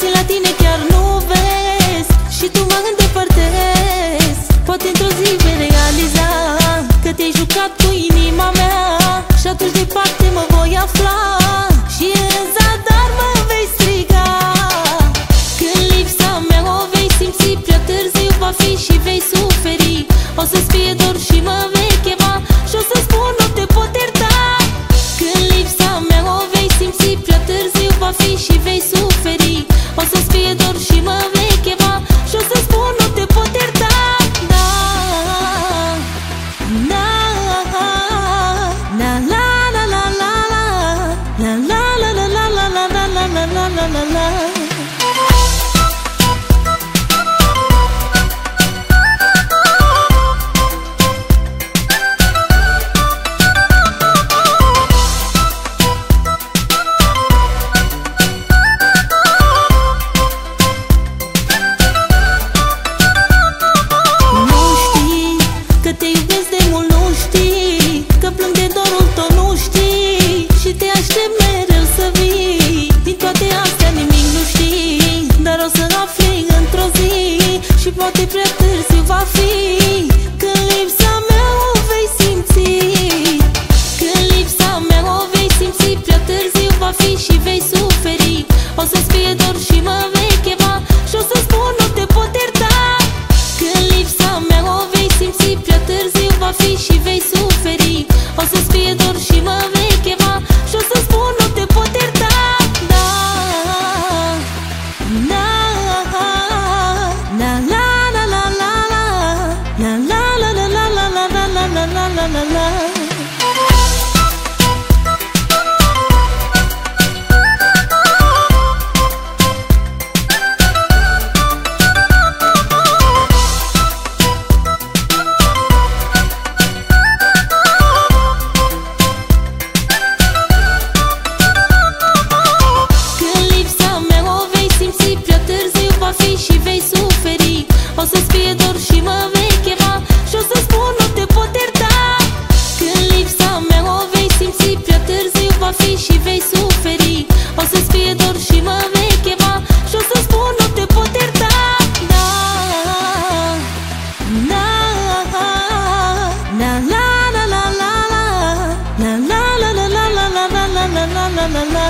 țin la tine, chiar nu vezi, și tu mă îndepărtezi. Poate într-o zi vei realiza că te-ai jucat cu inima mea, și atunci departe mă voi afla și în zadar mă vei striga. Când lipsa mea o vei simți, prea târziu va fi și vei suferi. O să-ți fie dor și mă vei chema și o să spun nu te pot ierta. Când lipsa mea o vei simți, prea târziu va fi și vei suferi. O să-ți fie dor și mă vei chema și o să spun nu te pot ierta. Da, da, la la la la la la la la la la la la la la la la la la. Și poate prea târziu va fi când lipsa mea o vei simți. Când lipsa mea o vei simți, prea târziu va fi și vei suferi. O să-ți fie dor și mă vei chema și o să spun nu te pot ierta. Când lipsa mea o vei simți, prea târziu va fi și vei suferi. O să-ți fie dor și mă vei chema și o să spun nu te pot ierta. Da, da, la la la la la la la la la la la la la la la la la la. Și vei suferi, o să-ți fie dor și mă vei chema și o să spun nu te pot ierta. Când lipsa mea o vei simți, prea târziu va fi și vei suferi. O să-ți fie dor și mă vei chema și o să spun nu te pot ierta. Da, da, la la la la la la la la la la la la la la la la la la la.